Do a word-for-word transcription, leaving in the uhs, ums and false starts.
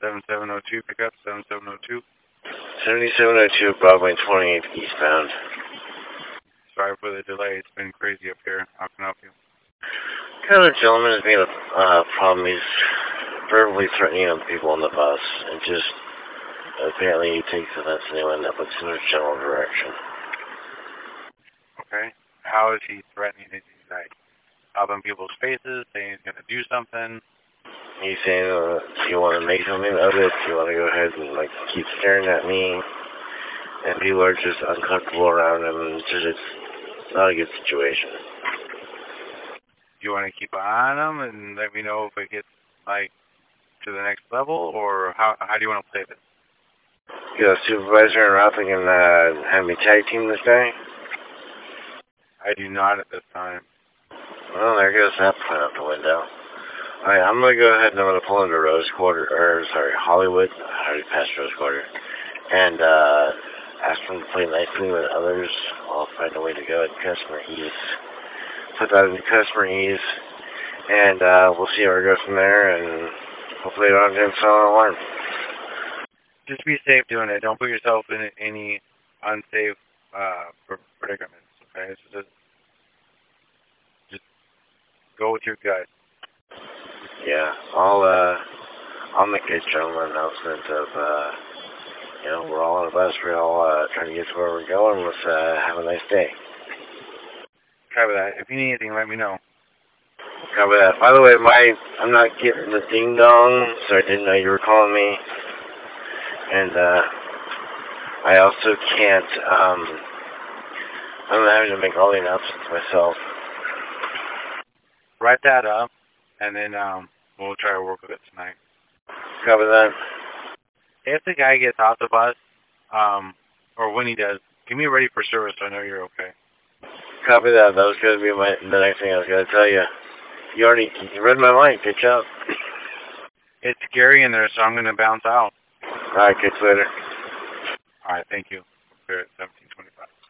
seven seven zero two, pickup seven seven zero two. seventy-seven oh two, Broadway twenty-eighth eastbound. Sorry for the delay. It's been crazy up here. How can I help you? Kind of gentleman has been a uh, problem. He's verbally threatening other people on the bus, and just apparently he takes offense to anyone that looks in his general direction. Okay. How is he threatening? Is he like up in people's faces, saying he's going to do something? He's saying, uh, do you want to make something of it? Do you want to go ahead and, like, keep staring at me? And people are just uncomfortable around him, and it's just, it's not a good situation. Do you want to keep an eye on him and let me know if it gets, like, to the next level, or how how do you want to play this? You got a supervisor and Ralph can uh, have me tag team this guy? I do not at this time. Well, there goes that plan out the window. Alright, I'm going to go ahead and I'm going to pull into Rose Quarter, or sorry, Hollywood. I already passed Rose Quarter. And uh, ask them to play nicely with others. I'll find a way to go at customer ease. Put that into customer ease. And uh, we'll see how it goes from there. And hopefully I don't get an alarm. Just be safe doing it. Don't put yourself in any unsafe uh, predicaments. Okay, so just, just go with your gut. Yeah, I'll uh, I'll make a general announcement of uh, you know, we're all on a bus. We're all uh, trying to get to where we're going. Let's uh, have a nice day. Cover that. If you need anything, let me know. Cover that. By the way, my I'm not getting the ding dong, so I didn't know you were calling me. And uh, I also can't. Um, I'm having to make all the announcements myself. Write that up, and then um, we'll try to work with it tonight. Cover that. If the guy gets off the bus, um, or when he does, get me ready for service so I know you're okay. Copy that. That was going to be my the next thing I was going to tell you. You already you read my mind. Good job. It's scary in there, so I'm going to bounce out. All right, catch you later. All right, thank you. We're at seventeen twenty-five.